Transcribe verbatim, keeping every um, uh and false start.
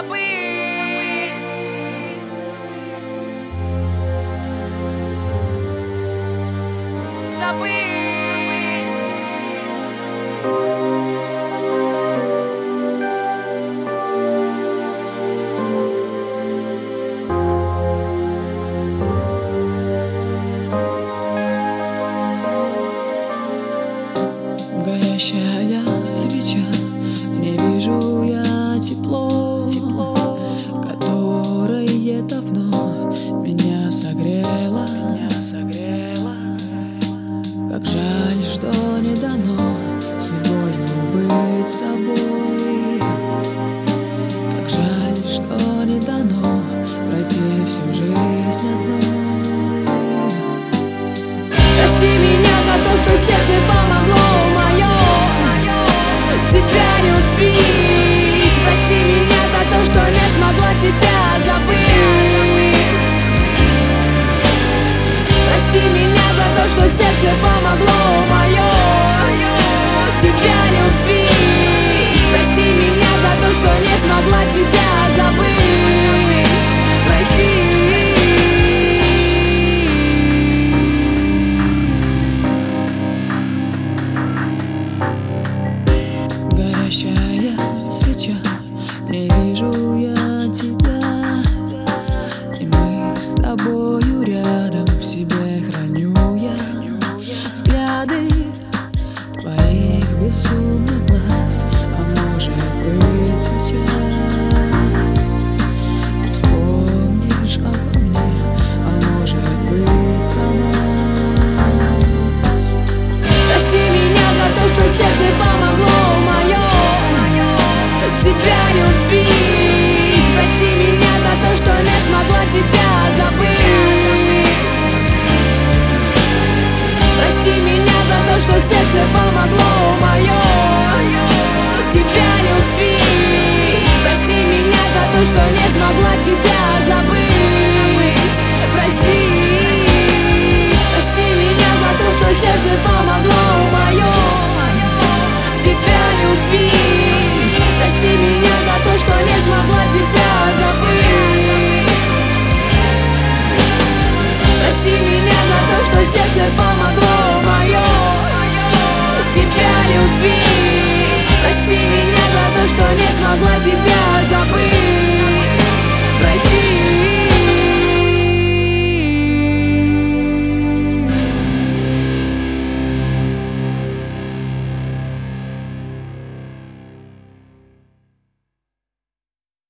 забыть. Забыть. Горящая свеча, не вижу я тепло, тепло, которое давно меня согрело, меня согрело. Как жаль, что не дано судьбою быть с тобой. Как жаль, что не дано пройти всю жизнь одной. Прости меня за то, что сердце помогло мое тебя любить. Прости меня за то, что не смогла тебя забыть. Прости меня за то, что сердце помогло мое тебя любить. Прости меня за то, что не смогла тебя забыть. Прости. Горящая свеча, не вижу я тебя, и мы с тобою рядом, в себе храню я взгляды твоих безумных глаз. А может быть сейчас ты вспомнишь обо мне, а может быть про нас. Прости меня за то, что сердце помогло мое тебя любить. Прости меня за то, что не смогла тебя забыть. Прости меня за то, что сердце помогло мое тебя любить. Прости меня за то, что не смогла тебя забыть. Прости. Прости меня за то, что сердце помогло мое тебя любить. Прости меня за то, что не смогла тебя забыть. Прости меня за то, что сердце помогло